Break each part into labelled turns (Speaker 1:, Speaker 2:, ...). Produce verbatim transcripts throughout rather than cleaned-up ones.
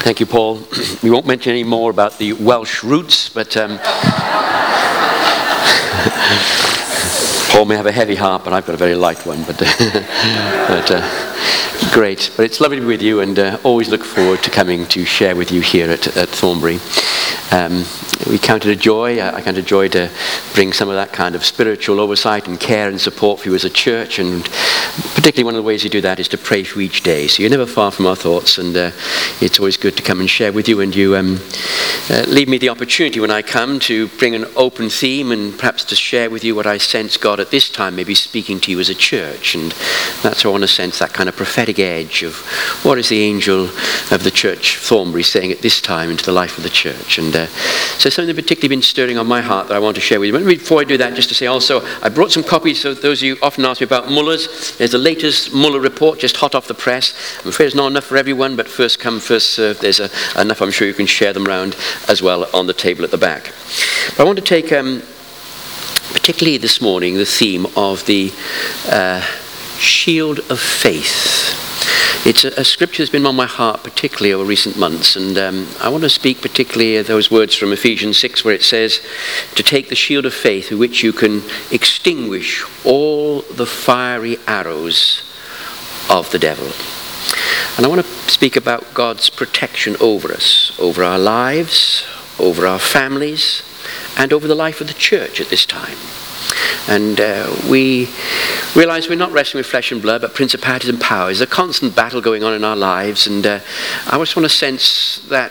Speaker 1: Thank you, Paul. We won't mention any more about the Welsh roots, but um, Paul may have a heavy heart, but I've got a very light one. But, but uh, great. But it's lovely to be with you, and uh, always look forward to coming to share with you here at, at Thornbury. Um, we count it a joy. I count it a joy to bring some of that kind of spiritual oversight and care and support for you as a church, and particularly one of the ways you do that is to pray for each day. So you're never far from our thoughts, and uh, it's always good to come and share with you, and you um, uh, leave me the opportunity when I come to bring an open theme and perhaps to share with you what I sense God at this time may be speaking to you as a church. And that's how I want to sense that kind of prophetic edge of what is the angel of the church Thornbury saying at this time into the life of the church. And uh, so something that particularly been stirring on my heart that I want to share with you. But before I do that, just to say also, I brought some copies. So those of you often ask me about Muller's. There's the latest Muller report, just hot off the press. I'm afraid there's not enough for everyone, but first come, first served. There's a, enough, I'm sure you can share them around as well on the table at the back. But I want to take, um, particularly this morning, the theme of the uh, shield of faith. It's a, a scripture that's been on my heart particularly over recent months, and um, I want to speak particularly those words from Ephesians six where it says to take the shield of faith with which you can extinguish all the fiery arrows of the devil. And I want to speak about God's protection over us, over our lives, over our families, and over the life of the church at this time. And uh, we realize we're not wrestling with flesh and blood, but principalities and powers. There's a constant battle going on in our lives, and uh, I just want to sense that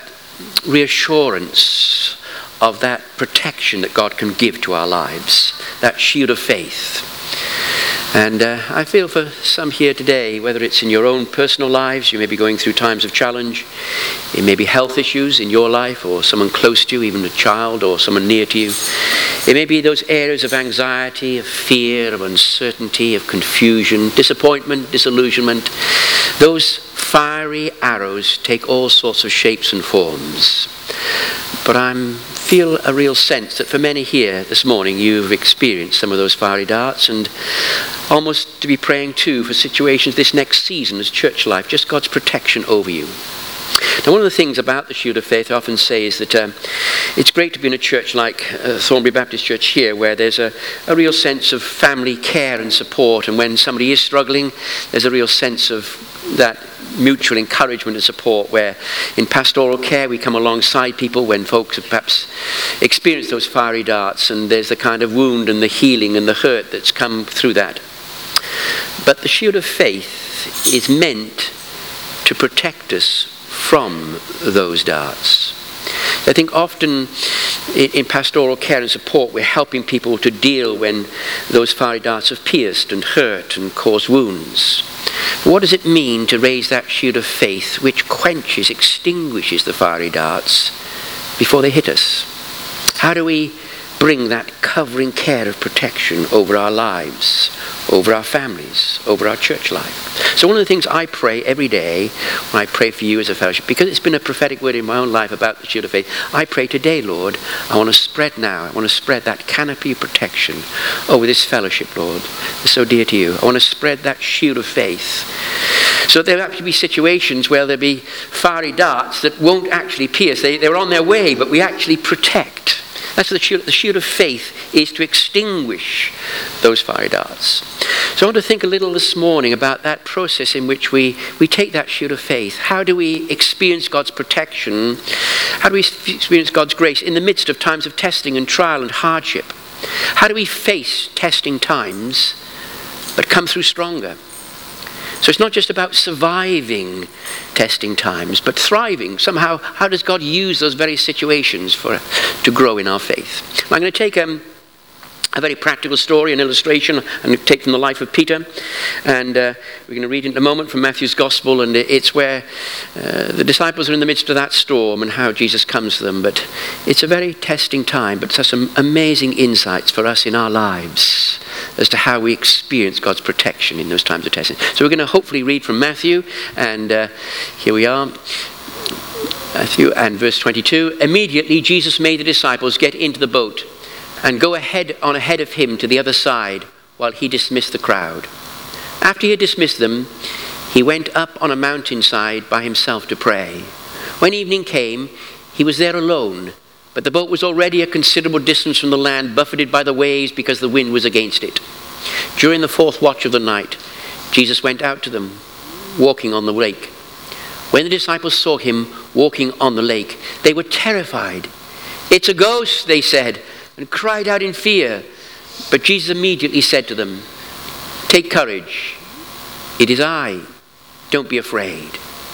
Speaker 1: reassurance of that protection that God can give to our lives, that shield of faith. And uh, I feel for some here today, whether it's in your own personal lives, you may be going through times of challenge, it may be health issues in your life, or someone close to you, even a child or someone near to you. It may be those areas of anxiety, of fear, of uncertainty, of confusion, disappointment, disillusionment. Those fiery arrows take all sorts of shapes and forms. But I feel a real sense that for many here this morning, you've experienced some of those fiery darts, and almost to be praying too for situations this next season as church life, just God's protection over you. Now, one of the things about the shield of faith I often say is that um, it's great to be in a church like uh, Thornbury Baptist Church here, where there's a, a real sense of family care and support, and when somebody is struggling, there's a real sense of that mutual encouragement and support, where in pastoral care we come alongside people when folks have perhaps experienced those fiery darts, and there's the kind of wound and the healing and the hurt that's come through that. But the shield of faith is meant to protect us from those darts. I think often in, in pastoral care and support we're helping people to deal when those fiery darts have pierced and hurt and caused wounds. What does it mean to raise that shield of faith which quenches, extinguishes the fiery darts before they hit us? How do we bring that covering care of protection over our lives, over our families, over our church life? So one of the things I pray every day when I pray for you as a fellowship, because it's been a prophetic word in my own life about the shield of faith, I pray today, Lord, I want to spread now, I want to spread that canopy of protection over this fellowship, Lord. It's so dear to you. I want to spread that shield of faith. So there will actually be situations where there'll be fiery darts that won't actually pierce. They, they're on their way, but we actually protect. That's the shield, the shield of faith is to extinguish those fiery darts. So I want to think a little this morning about that process in which we, we take that shield of faith. How do we experience God's protection? How do we experience God's grace in the midst of times of testing and trial and hardship? How do we face testing times but come through stronger? So it's not just about surviving testing times, but thriving. Somehow, how does God use those very situations for to grow in our faith? I'm going to take um, a very practical story, an illustration, and take from the life of Peter. And uh, we're going to read in a moment from Matthew's Gospel, and it's where uh, the disciples are in the midst of that storm and how Jesus comes to them. But it's a very testing time, but it has some amazing insights for us in our lives as to how we experience God's protection in those times of testing. So we're going to hopefully read from Matthew, and uh, here we are. Matthew and verse twenty-two. Immediately Jesus made the disciples get into the boat and go ahead on ahead of him to the other side while he dismissed the crowd. After he had dismissed them, he went up on a mountainside by himself to pray. When evening came, he was there alone, but the boat was already a considerable distance from the land, buffeted by the waves because the wind was against it. During the fourth watch of the night, Jesus went out to them, walking on the lake. When the disciples saw him walking on the lake, they were terrified. "It's a ghost," they said, and cried out in fear. But Jesus immediately said to them, "Take courage. It is I. Don't be afraid."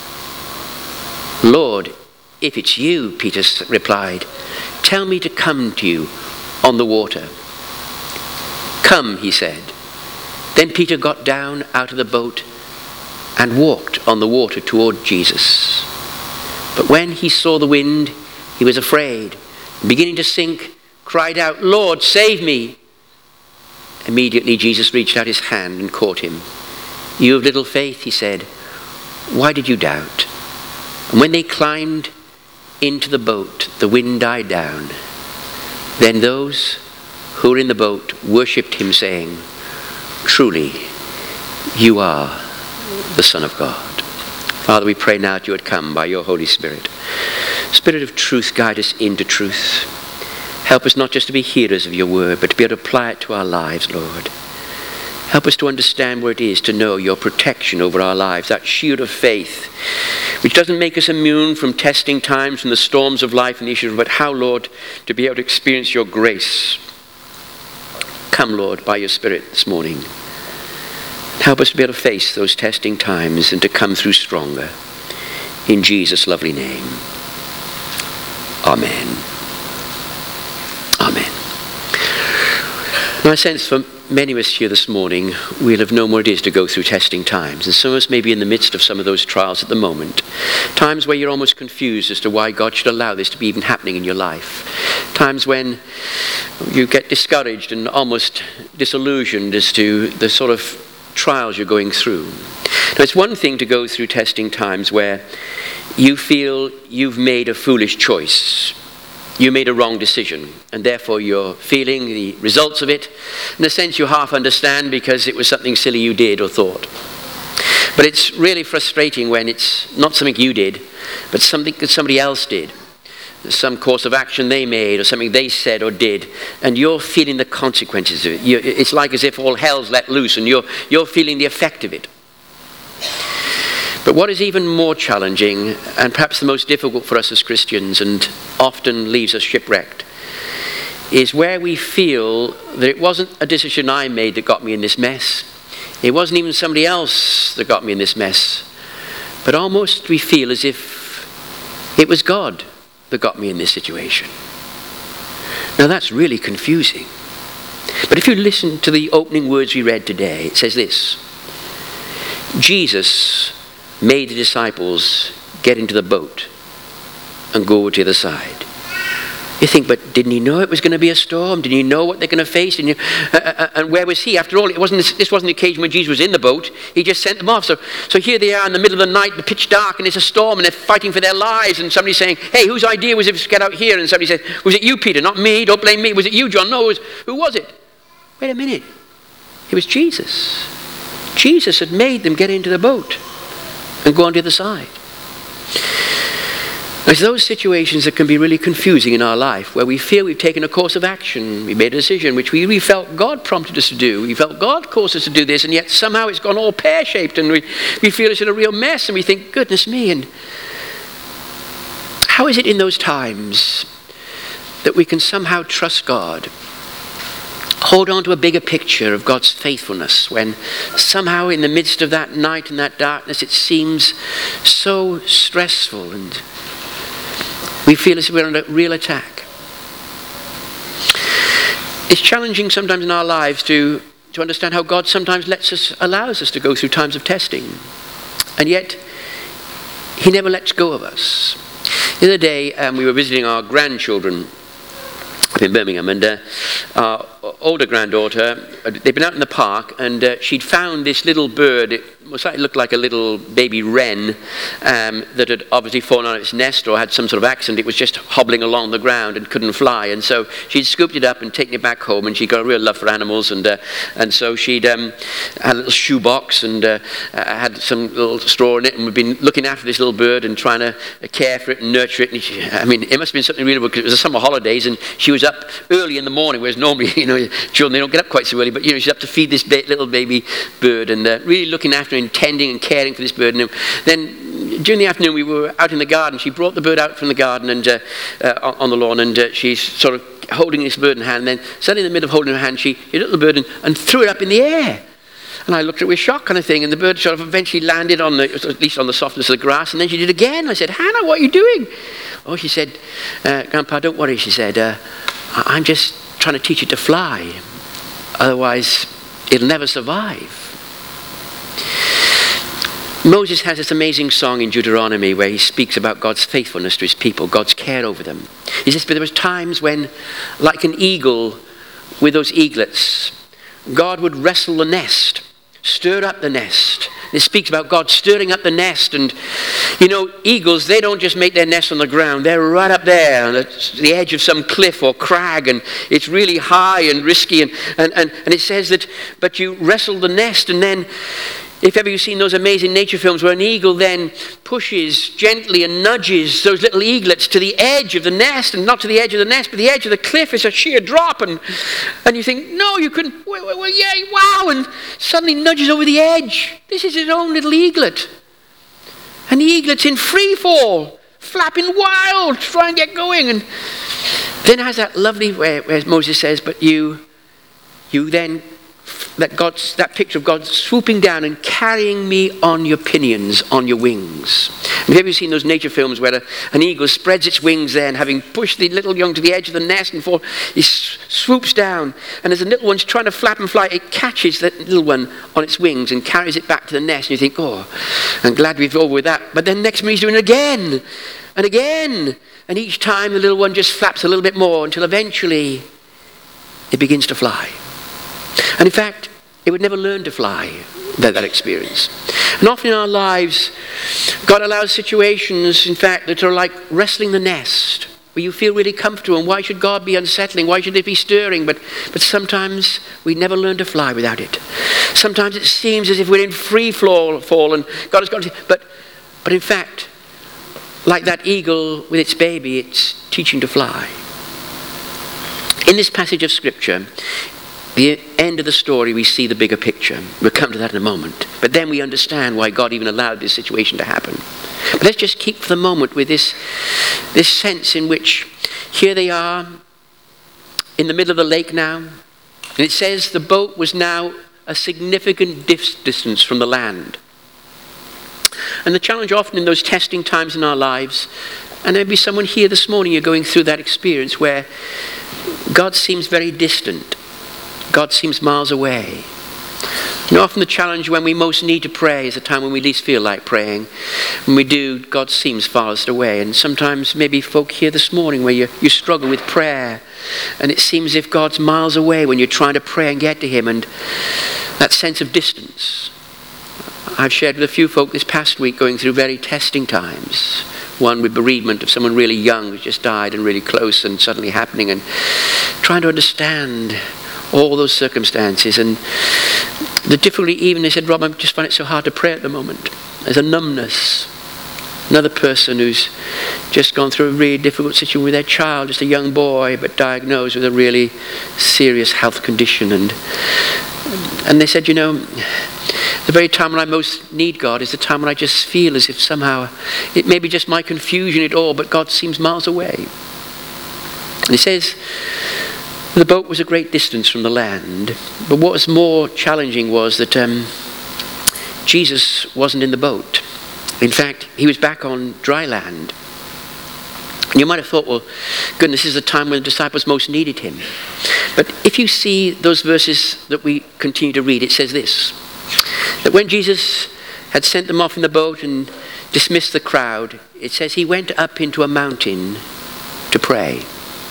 Speaker 1: "Lord, if it's you," Peter replied, "tell me to come to you on the water." "Come," he said. Then Peter got down out of the boat and walked on the water toward Jesus. But when he saw the wind, he was afraid, and beginning to sink, cried out, "Lord, save me." Immediately Jesus reached out his hand and caught him. "You of little faith," he said, "why did you doubt?" And when they climbed into the boat, the wind died down. Then those who were in the boat worshipped him, saying, "Truly, you are the Son of God." Father, we pray now that you would come by your Holy Spirit. Spirit of truth, guide us into truth. Help us not just to be hearers of your word, but to be able to apply it to our lives, Lord. Help us to understand what it is to know your protection over our lives, that shield of faith, which doesn't make us immune from testing times and the storms of life and the issues, but how, Lord, to be able to experience your grace. Come, Lord, by your Spirit this morning. Help us to be able to face those testing times and to come through stronger. In Jesus' lovely name. Amen. Amen. Now, I sense for many of us here this morning, we'll have known what it is to go through testing times. And some of us may be in the midst of some of those trials at the moment. Times where you're almost confused as to why God should allow this to be even happening in your life. Times when you get discouraged and almost disillusioned as to the sort of trials you're going through. Now, it's one thing to go through testing times where you feel you've made a foolish choice. You made a wrong decision, and therefore you're feeling the results of it. In a sense, you half understand because it was something silly you did or thought. But it's really frustrating when it's not something you did, but something that somebody else did. Some course of action they made or something they said or did, and you're feeling the consequences of it. You, it's like as if all hell's let loose, and you're, you're feeling the effect of it. But what is even more challenging, and perhaps the most difficult for us as Christians, and often leaves us shipwrecked, is where we feel that it wasn't a decision I made that got me in this mess. It wasn't even somebody else that got me in this mess. But almost we feel as if it was God that got me in this situation. Now that's really confusing. But if you listen to the opening words we read today, it says this: Jesus made the disciples get into the boat and go over to the other side. You think, but didn't he know it was going to be a storm? Didn't he know what they're going to face? And, you, uh, uh, and where was he? After all, it wasn't. This wasn't the occasion when Jesus was in the boat. He just sent them off. So, so here they are in the middle of the night, the pitch dark, and it's a storm, and they're fighting for their lives. And somebody's saying, "Hey, whose idea was it to get out here?" And somebody says, "Was it you, Peter? Not me. Don't blame me. Was it you, John? No, it was, who was it?" Wait a minute. It was Jesus. Jesus had made them get into the boat and go on the other side. It's those situations that can be really confusing in our life, where we feel we've taken a course of action, we made a decision which we, we felt God prompted us to do, we felt God caused us to do this, and yet somehow it's gone all pear-shaped, and we, we feel it's in a real mess, and we think, goodness me, and how is it in those times that we can somehow trust God, hold on to a bigger picture of God's faithfulness, when somehow in the midst of that night and that darkness it seems so stressful and we feel as if we're under real attack? It's challenging sometimes in our lives to, to understand how God sometimes lets us, allows us to go through times of testing, and yet he never lets go of us. The other day um, we were visiting our grandchildren up in Birmingham, and uh, our older granddaughter, uh, they'd been out in the park, and uh, she'd found this little bird. It most likely looked like a little baby wren um, that had obviously fallen out of its nest or had some sort of accident. It was just hobbling along the ground and couldn't fly. And so she'd scooped it up and taken it back home, and she got a real love for animals. And uh, and so she'd um, had a little shoebox and uh, had some little straw in it, and we'd been looking after this little bird and trying to care for it and nurture it. And she, I mean, it must have been something really good, because it was the summer holidays, and she was up early in the morning, whereas normally, you know, children, they don't get up quite so early, but, you know, she's up to feed this ba- little baby bird, and uh, really looking after and tending and caring for this bird. And then during the afternoon, we were out in the garden. She brought the bird out from the garden and uh, uh, on the lawn, and uh, she's sort of holding this bird in her hand. And then suddenly in the middle of holding her hand, she hit the bird and, and threw it up in the air. And I looked at it with shock kind of thing, and the bird sort of eventually landed on the, at least on the softness of the grass, and then she did it again. I said, Hannah, what are you doing? Oh, she said, uh, Grandpa, don't worry, she said, uh, I'm just trying to teach it to fly. Otherwise, it'll never survive. Moses has this amazing song in Deuteronomy where he speaks about God's faithfulness to his people, God's care over them. He says, but there was times when, like an eagle with those eaglets, God would wrestle the nest, stir up the nest. It speaks about God stirring up the nest. And, you know, eagles, they don't just make their nest on the ground. They're right up there on the, the edge of some cliff or crag, and it's really high and risky. And, and, and, and it says that, but you wrestle the nest, and then, if ever you've seen those amazing nature films where an eagle then pushes gently and nudges those little eaglets to the edge of the nest, and not to the edge of the nest, but the edge of the cliff is a sheer drop, and and you think, no, you couldn't, well, well, well, yeah, wow, and suddenly nudges over the edge. This is his own little eaglet. And the eaglet's in free fall, flapping wild, trying to get going. And then has that lovely way where Moses says, but you, you then, that God's, that picture of God swooping down and carrying me on your pinions, on your wings. Have you seen those nature films where a, an eagle spreads its wings there, and having pushed the little young to the edge of the nest and fall, he swoops down, and as the little one's trying to flap and fly, it catches that little one on its wings and carries it back to the nest, and you think, oh, I'm glad we've over with that. But then next minute he's doing it again and again, and each time the little one just flaps a little bit more until eventually it begins to fly. And in fact, it would never learn to fly, that, that experience. And often in our lives, God allows situations, in fact, that are like wrestling the nest, where you feel really comfortable, and why should God be unsettling? Why should it be stirring? But, but sometimes we never learn to fly without it. Sometimes it seems as if we're in free fall, fall and God has got to, but, but in fact, like that eagle with its baby, it's teaching to fly. In this passage of Scripture, the end of the story, we see the bigger picture. We'll come to that in a moment. But then we understand why God even allowed this situation to happen. But let's just keep for the moment with this, this sense in which here they are in the middle of the lake now. And it says the boat was now a significant distance from the land. And the challenge often in those testing times in our lives, and there may be someone here this morning, you're going through that experience where God seems very distant. God seems miles away. You know, often the challenge when we most need to pray is the time when we least feel like praying. When we do, God seems farthest away. And sometimes maybe folk here this morning where you, you struggle with prayer, and it seems as if God's miles away when you're trying to pray and get to him, and that sense of distance. I've shared with a few folk this past week going through very testing times. One with bereavement of someone really young who's just died and really close and suddenly happening, and trying to understand all those circumstances. And the difficulty, even they said, Rob, I just find it so hard to pray at the moment. There's a numbness. Another person who's just gone through a really difficult situation with their child, just a young boy, but diagnosed with a really serious health condition. And and they said, you know, the very time when I most need God is the time when I just feel as if somehow, it may be just my confusion at all, but God seems miles away. And he says, the boat was a great distance from the land, but what was more challenging was that um, Jesus wasn't in the boat. In fact, he was back on dry land. And you might have thought, well, goodness, this is the time when the disciples most needed him. But if you see those verses that we continue to read, it says this, that when Jesus had sent them off in the boat and dismissed the crowd, it says he went up into a mountain to pray.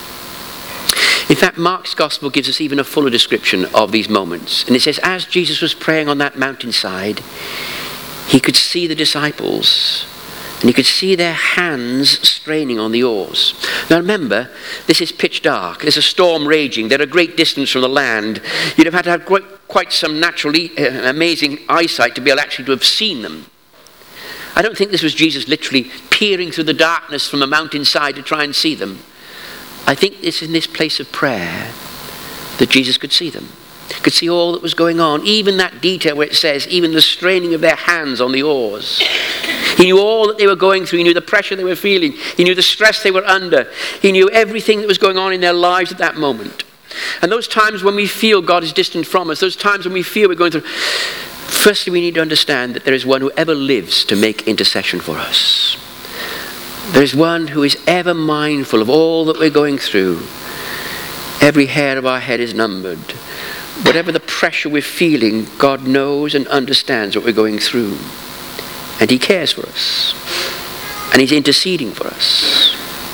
Speaker 1: In fact, Mark's gospel gives us even a fuller description of these moments. And it says, as Jesus was praying on that mountainside, he could see the disciples, and he could see their hands straining on the oars. Now remember, this is pitch dark. There's a storm raging. They're a great distance from the land. You'd have had to have quite, quite some naturally uh, amazing eyesight to be able actually to have seen them. I don't think this was Jesus literally peering through the darkness from a mountainside to try and see them. I think it's in this place of prayer that Jesus could see them. Could see all that was going on, even that detail where it says, even the straining of their hands on the oars. He knew all that they were going through. He knew the pressure they were feeling. He knew the stress they were under. He knew everything that was going on in their lives at that moment. And those times when we feel God is distant from us, those times when we feel we're going through, firstly we need to understand that there is one who ever lives to make intercession for us. There is one who is ever mindful of all that we're going through. Every hair of our head is numbered. Whatever the pressure we're feeling, God knows and understands what we're going through. And he cares for us. And he's interceding for us.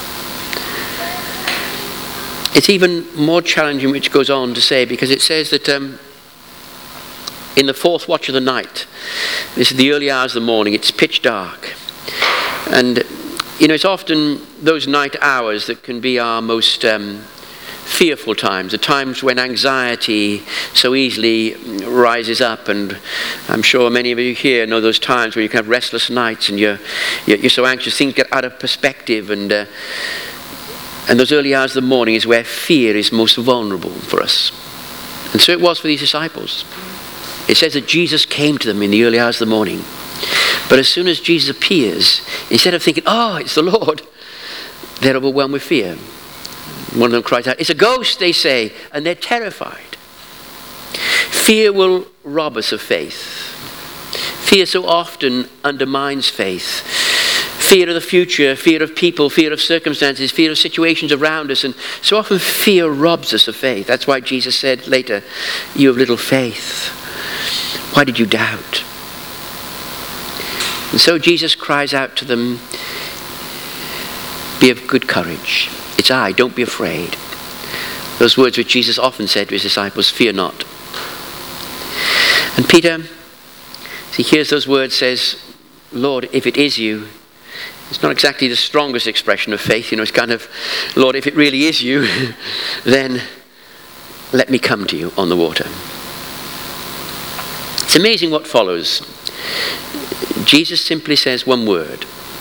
Speaker 1: It's even more challenging, which goes on to say, because it says that um, in the fourth watch of the night, this is the early hours of the morning, it's pitch dark. And, you know, it's often those night hours that can be our most Um, fearful times, the times when anxiety so easily rises up. And I'm sure many of you here know those times where you can have restless nights and you're you're so anxious, things get out of perspective, and uh, and those early hours of the morning is where fear is most vulnerable for us. And so it was for these disciples. It says that Jesus came to them in the early hours of the morning, but as soon as Jesus appears, instead of thinking, oh, it's the Lord, they're overwhelmed with fear. One of them cries out, it's a ghost, they say, and they're terrified. Fear will rob us of faith. Fear so often undermines faith. Fear of the future, fear of people, fear of circumstances, fear of situations around us, and so often fear robs us of faith. That's why Jesus said later, you have little faith. Why did you doubt? And so Jesus cries out to them, be of good courage. It's I, don't be afraid. Those words which Jesus often said to his disciples, fear not. And Peter, as he hears those words, says, Lord, if it is you. It's not exactly the strongest expression of faith. You know, it's kind of, Lord, if it really is you, then let me come to you on the water. It's amazing what follows. Jesus simply says one word.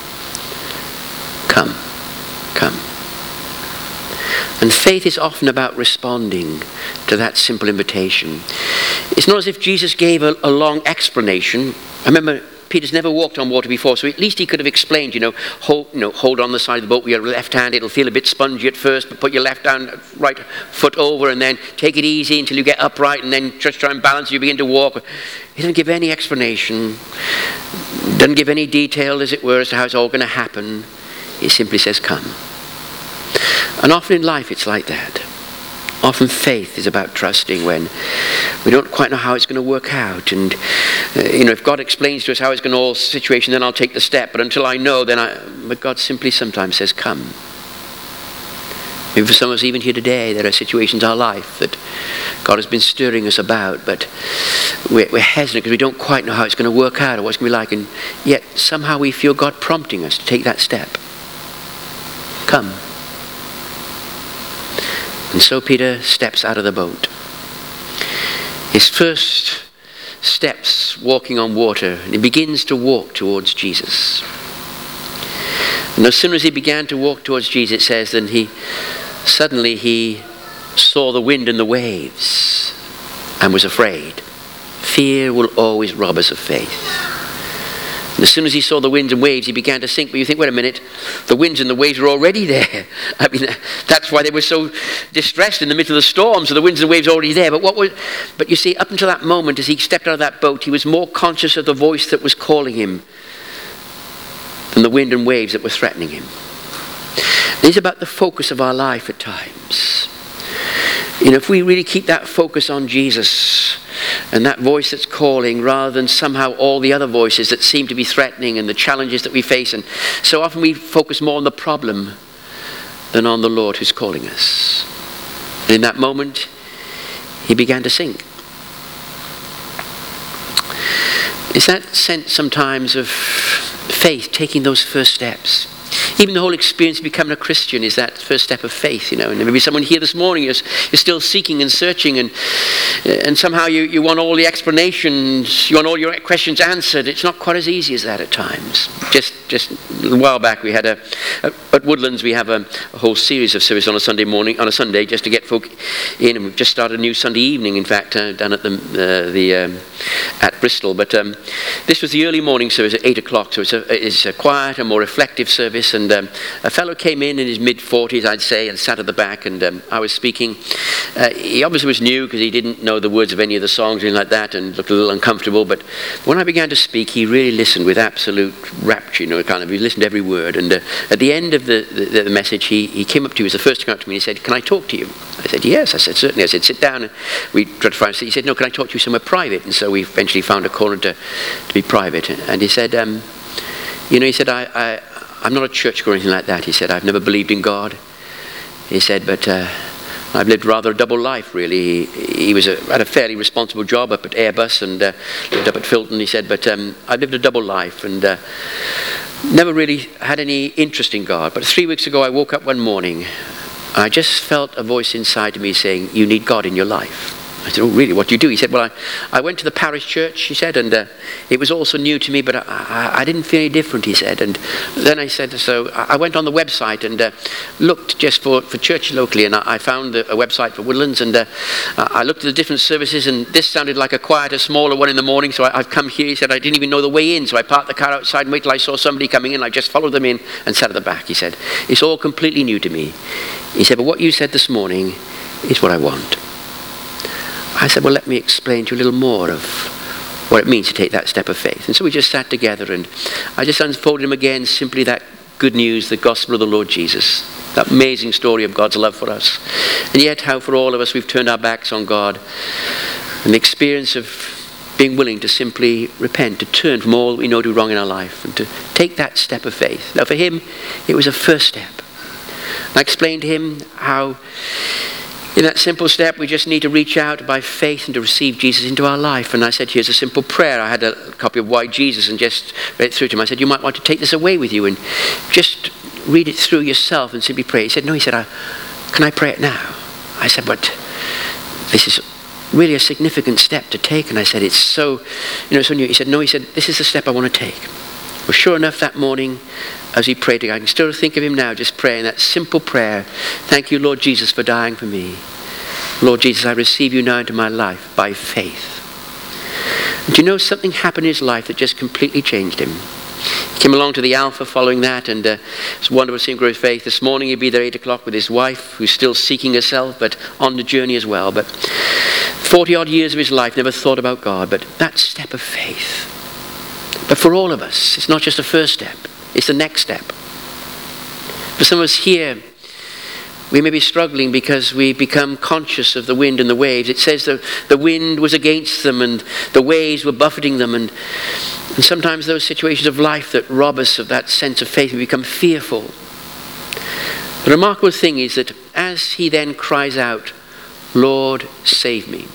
Speaker 1: Come. Come. And faith is often about responding to that simple invitation. It's not as if Jesus gave a, a long explanation. I remember Peter's never walked on water before, so at least he could have explained, you know, hold, you know, hold on the side of the boat with your left hand. It'll feel a bit spongy at first, but put your left hand, right foot over, and then take it easy until you get upright, and then just try and balance. You begin to walk. He doesn't give any explanation. Doesn't give any detail, as it were, as to how it's all going to happen. He simply says, come. And often in life it's like that. Often faith is about trusting when we don't quite know how it's going to work out. And, uh, you know, if God explains to us how it's going to all situation, then I'll take the step. But until I know, then I... But God simply sometimes says, come. Maybe for some of us even here today, there are situations in our life that God has been stirring us about, but we're, we're hesitant because we don't quite know how it's going to work out or what it's going to be like. And yet somehow we feel God prompting us to take that step. Come. And so Peter steps out of the boat. His first steps walking on water, and he begins to walk towards Jesus. And as soon as he began to walk towards Jesus, it says, then he suddenly he saw the wind and the waves and was afraid. Fear will always rob us of faith. And as soon as he saw the winds and waves, he began to sink. But you think, wait a minute, the winds and the waves were already there. I mean, that's why they were so distressed in the middle of the storm. So the winds and waves were already there. But what was? But you see, up until that moment, as he stepped out of that boat, he was more conscious of the voice that was calling him than the wind and waves that were threatening him. It is about the focus of our life at times. You know, if we really keep that focus on Jesus and that voice that's calling, rather than somehow all the other voices that seem to be threatening and the challenges that we face, and so often we focus more on the problem than on the Lord who's calling us. And in that moment, he began to sink. It's that sense sometimes of faith, taking those first steps. Even the whole experience of becoming a Christian is that first step of faith, you know. And maybe someone here this morning is, is still seeking and searching, and and somehow you, you want all the explanations, you want all your questions answered. It's not quite as easy as that at times. Just just a while back we had a, a at Woodlands we have a, a whole series of service on a Sunday morning, on a Sunday, just to get folk in. And we've just started a new Sunday evening, in fact, uh, down at the uh, the um, at Bristol. But um, this was the early morning service at eight o'clock, so it's a it's a quieter, more reflective service. And um, a fellow came in in his mid forties, I'd say, and sat at the back, and um, I was speaking. Uh, he obviously was new because he didn't know the words of any of the songs or anything like that, and looked a little uncomfortable. But when I began to speak, he really listened with absolute rapture, you know, kind of, he listened to every word. And uh, at the end of the, the, the message, he, he came up to me, he was the first to come up to me, and he said, "Can I talk to you?" I said, "Yes." I said, "Certainly." I said, "Sit down." And we tried to find a seat. He said, "No, can I talk to you somewhere private?" And so we eventually found a corner to, to be private. And he said, um, you know, he said, I, I, I'm not a churchgoer or anything like that. He said, "I've never believed in God." He said, "But uh, I've lived rather a double life, really." He, he was a, had a fairly responsible job up at Airbus and uh, lived up at Filton. He said, "But um, I've lived a double life and uh, never really had any interest in God. But three weeks ago I woke up one morning. I just felt a voice inside of me saying, 'You need God in your life.'" I said, "Oh, really? What do you do?" He said, "Well, I, I went to the parish church," he said, "and uh, it was also new to me, but I, I, I didn't feel any different," he said. And then I said, so I went on the website and uh, looked just for, for church locally, and I, I found a, a website for Woodlands, and uh, I looked at the different services, and this sounded like a quieter, smaller one in the morning, so I, I've come here. He said, "I didn't even know the way in, so I parked the car outside and waited till I saw somebody coming in. I just followed them in and sat at the back." He said, "It's all completely new to me." He said, "But what you said this morning is what I want." I said, "Well, let me explain to you a little more of what it means to take that step of faith." And so we just sat together, and I just unfolded him again simply that good news, the gospel of the Lord Jesus, that amazing story of God's love for us. And yet how for all of us we've turned our backs on God, and the experience of being willing to simply repent, to turn from all that we know to do wrong in our life, and to take that step of faith. Now for him, it was a first step. And I explained to him how in that simple step, we just need to reach out by faith and to receive Jesus into our life. And I said, here's a simple prayer. I had a copy of Why Jesus and just read it through to him. I said, you might want to take this away with you and just read it through yourself and simply pray. He said, no, he said, I, can I pray it now? I said, but this is really a significant step to take. And I said, it's so, you know, so new. He said, no, he said, this is the step I want to take. Well, sure enough, that morning, as he prayed, I can still think of him now, just praying that simple prayer. Thank you, Lord Jesus, for dying for me. Lord Jesus, I receive you now into my life by faith. And do you know, something happened in his life that just completely changed him. He came along to the Alpha following that, and uh, it's wonderful to see him grow his faith. This morning he'd be there at eight o'clock with his wife, who's still seeking herself, but on the journey as well. But forty odd years of his life, never thought about God, but that step of faith. But for all of us, it's not just a first step, it's the next step. For some of us here, we may be struggling because we become conscious of the wind and the waves. It says that the wind was against them and the waves were buffeting them. And, and sometimes those situations of life that rob us of that sense of faith, we become fearful. The remarkable thing is that as he then cries out, Lord, save me.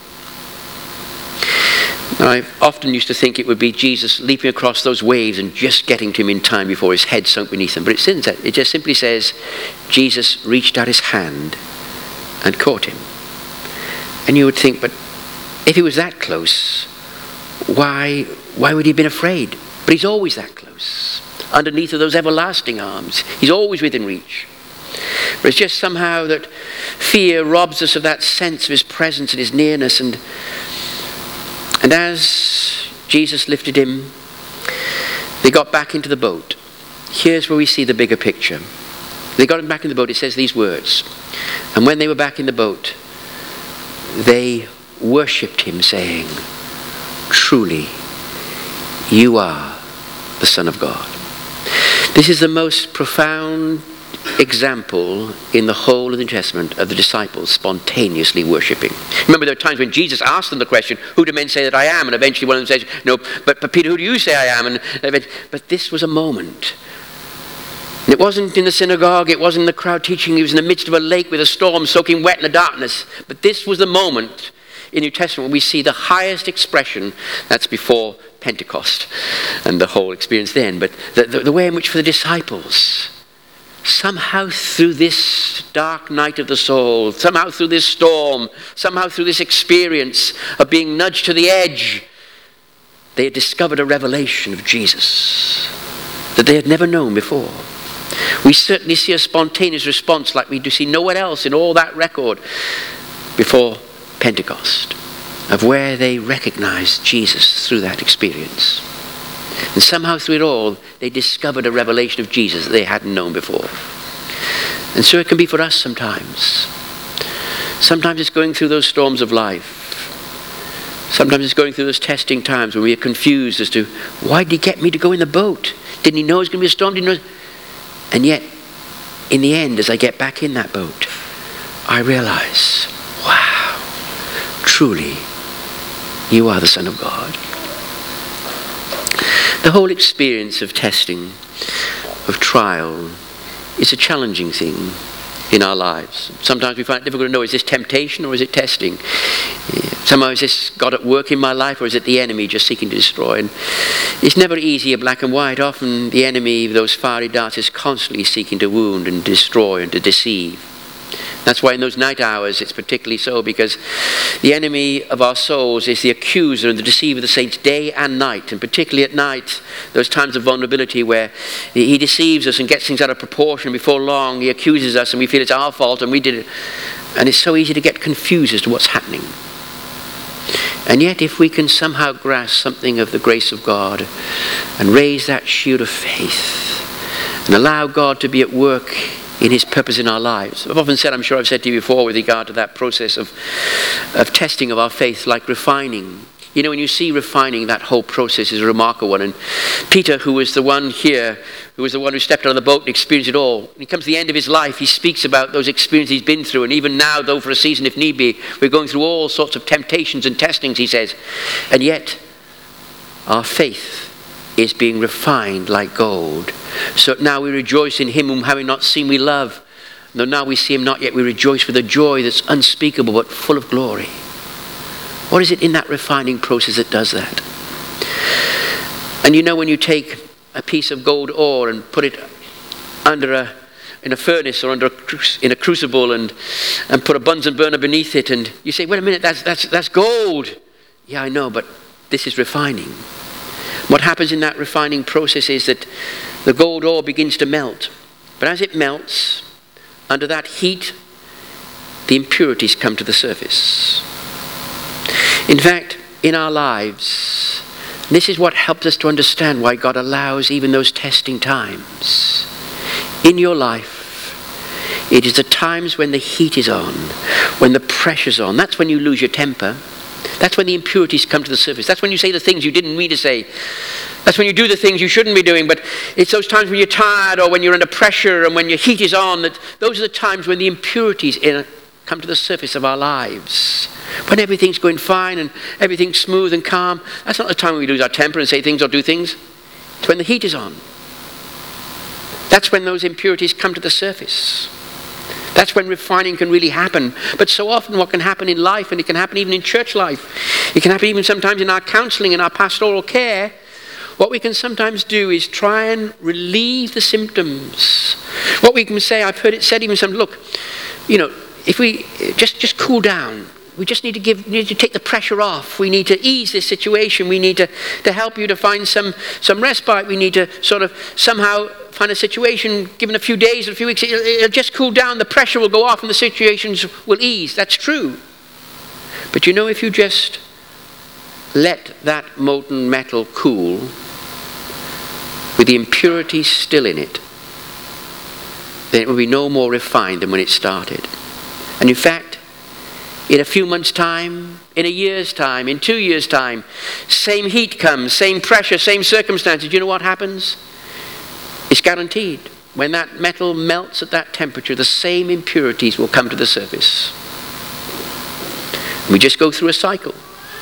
Speaker 1: I often used to think it would be Jesus leaping across those waves and just getting to him in time before his head sunk beneath him. But it isn't that. It just simply says, Jesus reached out his hand and caught him. And you would think, but if he was that close, why, why would he have been afraid? But he's always that close. Underneath of those everlasting arms. He's always within reach. But it's just somehow that fear robs us of that sense of his presence and his nearness. And And as Jesus lifted him, they got back into the boat. Here's where we see the bigger picture. They got him back in the boat. It says these words. And when they were back in the boat, they worshipped him, saying, truly, you are the Son of God. This is the most profound example in the whole of the New Testament of the disciples spontaneously worshipping. Remember, there are times when Jesus asked them the question, who do men say that I am? And eventually one of them says, no, but, but Peter, who do you say I am? And but this was a moment. And it wasn't in the synagogue, it wasn't in the crowd teaching, he was in the midst of a lake with a storm soaking wet in the darkness. But this was the moment in the New Testament when we see the highest expression, that's before Pentecost and the whole experience then, but the, the, the way in which for the disciples, somehow through this dark night of the soul, somehow through this storm, somehow through this experience of being nudged to the edge, they had discovered a revelation of Jesus that they had never known before. We certainly see a spontaneous response like we do see nowhere else in all that record before Pentecost, of where they recognized Jesus through that experience. And somehow through it all, they discovered a revelation of Jesus that they hadn't known before. And so it can be for us sometimes. Sometimes it's going through those storms of life. Sometimes it's going through those testing times when we are confused as to, why did he get me to go in the boat? Didn't he know it was going to be a storm? Didn't he know? And yet, in the end, as I get back in that boat, I realize, wow, truly, you are the Son of God. The whole experience of testing, of trial, is a challenging thing in our lives. Sometimes we find it difficult to know, is this temptation or is it testing? Somehow is this God at work in my life, or is it the enemy just seeking to destroy? And it's never easy, a black and white. Often the enemy, those fiery darts, is constantly seeking to wound and destroy and to deceive. That's why in those night hours it's particularly so, because the enemy of our souls is the accuser and the deceiver of the saints day and night, and particularly at night, those times of vulnerability where he deceives us and gets things out of proportion. Before long he accuses us and we feel it's our fault and we did it. And it's so easy to get confused as to what's happening. And yet if we can somehow grasp something of the grace of God and raise that shield of faith and allow God to be at work in his purpose in our lives. I've often said, I'm sure I've said to you before, with regard to that process of, of testing of our faith, like refining. You know, when you see refining, that whole process is a remarkable one. And Peter, who was the one here, who was the one who stepped out of the boat and experienced it all, when he comes to the end of his life, he speaks about those experiences he's been through. And even now, though for a season, if need be, we're going through all sorts of temptations and testings, he says. And yet, our faith is being refined like gold. So now we rejoice in him whom having not seen we love. Though now we see him not yet, we rejoice with a joy that's unspeakable but full of glory. What is it in that refining process that does that? And you know, when you take a piece of gold ore and put it under a in a furnace or under a in a crucible and and put a Bunsen burner beneath it, and you say, wait a minute, that's that's that's gold. Yeah, I know, but this is refining. What happens in that refining process is that the gold ore begins to melt. But as it melts, under that heat, the impurities come to the surface. In fact, in our lives, this is what helps us to understand why God allows even those testing times. In your life, it is the times when the heat is on, when the pressure's on. That's when you lose your temper. That's when the impurities come to the surface. That's when you say the things you didn't mean to say. That's when you do the things you shouldn't be doing. But it's those times when you're tired or when you're under pressure and when your heat is on, that those are the times when the impurities in, come to the surface of our lives. When everything's going fine and everything's smooth and calm, that's not the time when we lose our temper and say things or do things. It's when the heat is on. That's when those impurities come to the surface. That's when refining can really happen. But so often what can happen in life, and it can happen even in church life, it can happen even sometimes in our counseling and our pastoral care, what we can sometimes do is try and relieve the symptoms. What we can say, I've heard it said even some, look, you know, if we just, just cool down. We just need to give, need to take the pressure off. We need to ease this situation. We need to, to help you to find some, some respite. We need to sort of somehow find a situation, given a few days or a few weeks, it'll, it'll just cool down. The pressure will go off and the situations will ease. That's true. But you know, if you just let that molten metal cool with the impurities still in it, then it will be no more refined than when it started. And in fact, in a few months' time, in a year's time, in two years' time, same heat comes, same pressure, same circumstances. You know what happens? It's guaranteed. When that metal melts at that temperature, the same impurities will come to the surface. We just go through a cycle.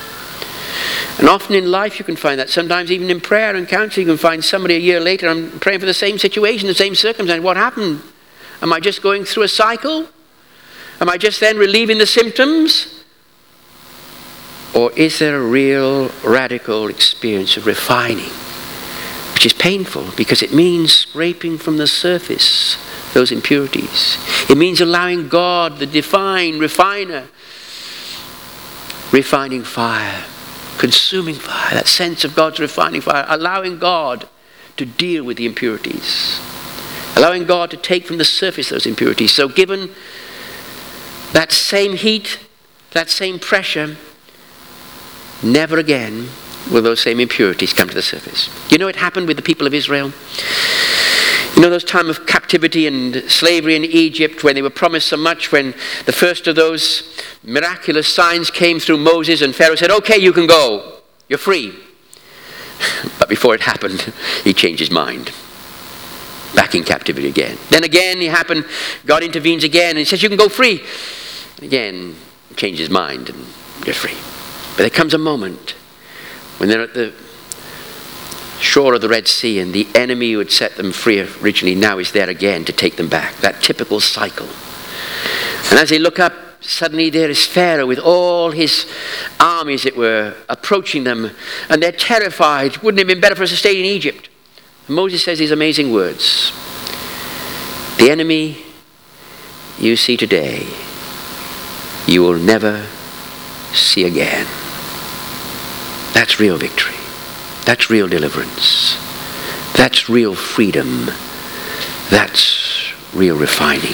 Speaker 1: And often in life you can find that. Sometimes even in prayer and counseling you can find somebody a year later, I'm praying for the same situation, the same circumstance. What happened? Am I just going through a cycle? Am I just then relieving the symptoms? Or is there a real radical experience of refining, which is painful because it means scraping from the surface those impurities. It means allowing God, the divine refiner, refining fire, consuming fire, that sense of God's refining fire, allowing God to deal with the impurities, allowing God to take from the surface those impurities. So given that same heat, that same pressure, never again will those same impurities come to the surface. You know, it happened with the people of Israel. You know, those time of captivity and slavery in Egypt, when they were promised so much, when the first of those miraculous signs came through Moses, and Pharaoh said, okay, you can go, you're free. But before it happened, he changed his mind. Back in captivity again. Then again it happened, God intervenes again and says, you can go free. And again, changes his mind and you're free. But there comes a moment when they're at the shore of the Red Sea, and the enemy who had set them free originally now is there again to take them back. That typical cycle. And as they look up, suddenly there is Pharaoh with all his armies, it were, approaching them, and they're terrified. Wouldn't it have been better for us to stay in Egypt? And Moses says these amazing words. The enemy you see today, you will never see again. That's real victory. That's real deliverance. That's real freedom. That's real refining.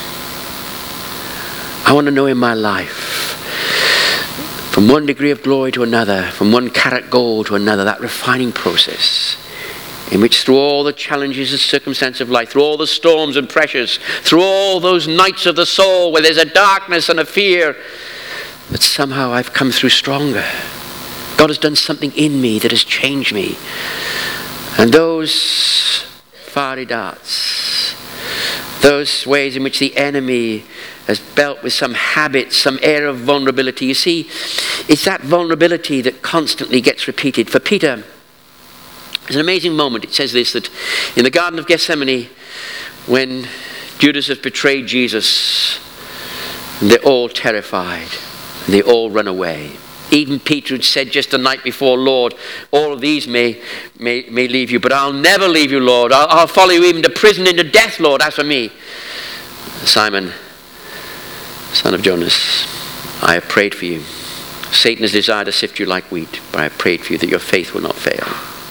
Speaker 1: I want to know in my life, from one degree of glory to another, from one carat gold to another, that refining process in which through all the challenges and circumstances of life, through all the storms and pressures, through all those nights of the soul where there's a darkness and a fear, that somehow I've come through stronger. God has done something in me that has changed me. And those fiery darts, those ways in which the enemy has dealt with some habit, some air of vulnerability. You see, it's that vulnerability that constantly gets repeated. For Peter, it's an amazing moment. It says this, that in the Garden of Gethsemane, when Judas has betrayed Jesus, they're all terrified. They all run away. Even Peter had said just the night before, Lord, all of these may, may, may leave you, but I'll never leave you, Lord. I'll, I'll follow you even to prison, into death, Lord. As for me, Simon, son of Jonas, I have prayed for you. Satan has desired to sift you like wheat, but I have prayed for you that your faith will not fail.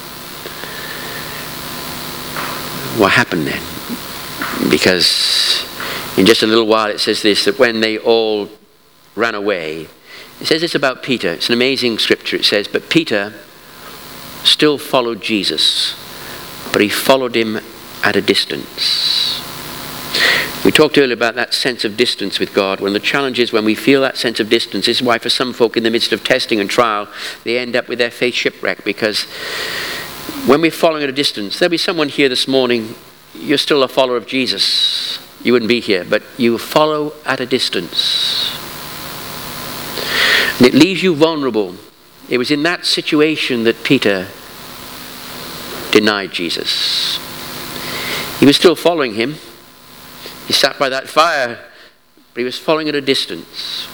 Speaker 1: What happened then? Because in just a little while it says this, that when they all ran away, it says this about Peter. It's an amazing scripture. It says, but Peter still followed Jesus, but he followed him at a distance. We talked earlier about that sense of distance with God. One of the challenges when we feel that sense of distance, this is why for some folk in the midst of testing and trial, they end up with their faith shipwrecked, because when we're following at a distance, there'll be someone here this morning, you're still a follower of Jesus. You wouldn't be here, but you follow at a distance. And it leaves you vulnerable. It was in that situation that Peter denied Jesus. He was still following him. He sat by that fire, but he was following at a distance.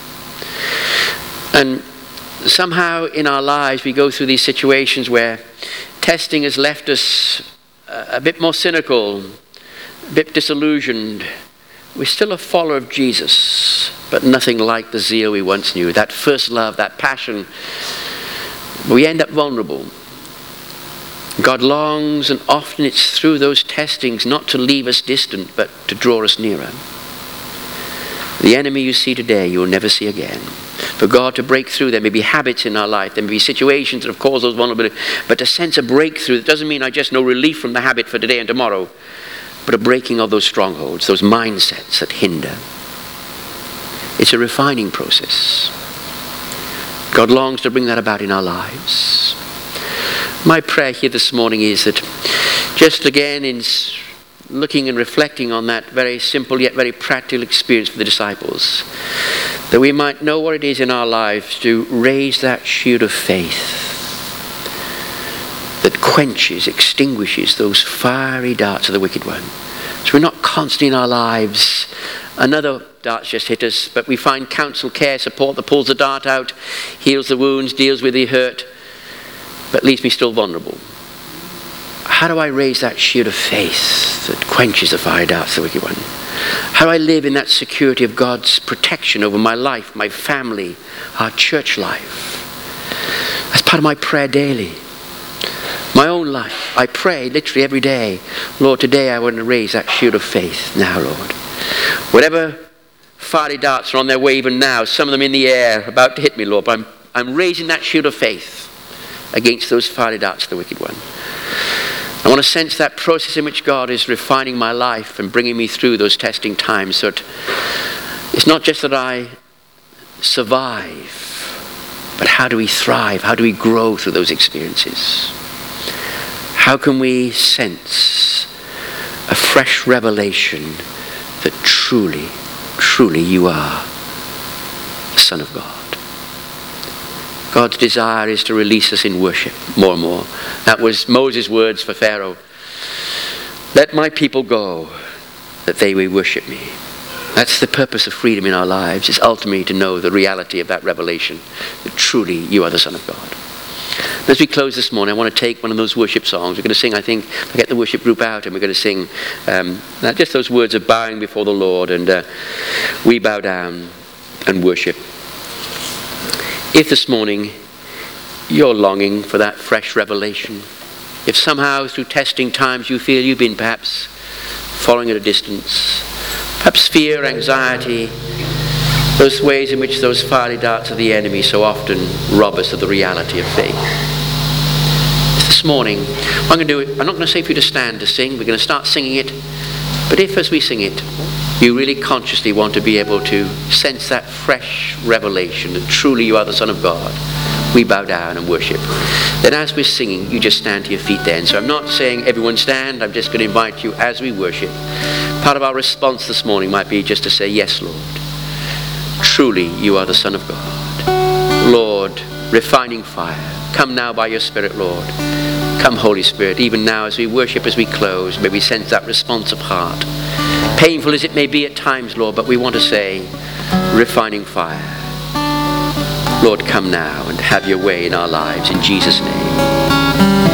Speaker 1: And somehow in our lives we go through these situations where testing has left us a bit more cynical, a bit disillusioned. We're still a follower of Jesus, but nothing like the zeal we once knew, that first love, that passion. We end up vulnerable. God longs, and often it's through those testings, not to leave us distant, but to draw us nearer. The enemy you see today, you will never see again. For God to break through, there may be habits in our life, there may be situations that have caused those vulnerabilities, but to sense a breakthrough, that doesn't mean I just know relief from the habit for today and tomorrow, but a breaking of those strongholds, those mindsets that hinder. It's a refining process. God longs to bring that about in our lives. My prayer here this morning is that just again in looking and reflecting on that very simple yet very practical experience for the disciples, that we might know what it is in our lives to raise that shield of faith that quenches, extinguishes those fiery darts of the wicked one. So we're not caught constantly in our lives. Another dart's just hit us, but we find counsel, care, support that pulls the dart out, heals the wounds, deals with the hurt, but leaves me still vulnerable. How do I raise that shield of faith that quenches the fiery darts of the wicked one? How do I live in that security of God's protection over my life, my family, our church life? That's part of my prayer daily. My own life. I pray literally every day, Lord, today I want to raise that shield of faith now, Lord. Whatever fiery darts are on their way even now, some of them in the air, about to hit me, Lord, but I'm, I'm raising that shield of faith against those fiery darts of the wicked one. I want to sense that process in which God is refining my life and bringing me through those testing times, so that it's not just that I survive, but how do we thrive? How do we grow through those experiences? How can we sense a fresh revelation that truly, truly you are the Son of God? God's desire is to release us in worship more and more. That was Moses' words for Pharaoh. Let my people go, that they may worship me. That's the purpose of freedom in our lives. It's ultimately to know the reality of that revelation, that truly you are the Son of God. As we close this morning, I want to take one of those worship songs. We're going to sing, I think, I'll get the worship group out, and we're going to sing um, just those words of bowing before the Lord, and uh, we bow down and worship. If this morning you're longing for that fresh revelation, if somehow through testing times you feel you've been perhaps following at a distance, perhaps fear, anxiety, those ways in which those fiery darts of the enemy so often rob us of the reality of faith. This morning, I'm going to do it. I'm not going to say for you to stand to sing. We're going to start singing it. But if as we sing it, you really consciously want to be able to sense that fresh revelation that truly you are the Son of God, we bow down and worship. Then as we're singing, you just stand to your feet then. So I'm not saying everyone stand. I'm just going to invite you as we worship. Part of our response this morning might be just to say, yes, Lord. Truly you are the Son of God. Lord, refining fire. Come now by your Spirit, Lord. Come, Holy Spirit, even now as we worship, as we close, may we sense that response of heart. Painful as it may be at times, Lord, but we want to say, refining fire. Lord, come now and have your way in our lives, in Jesus' name.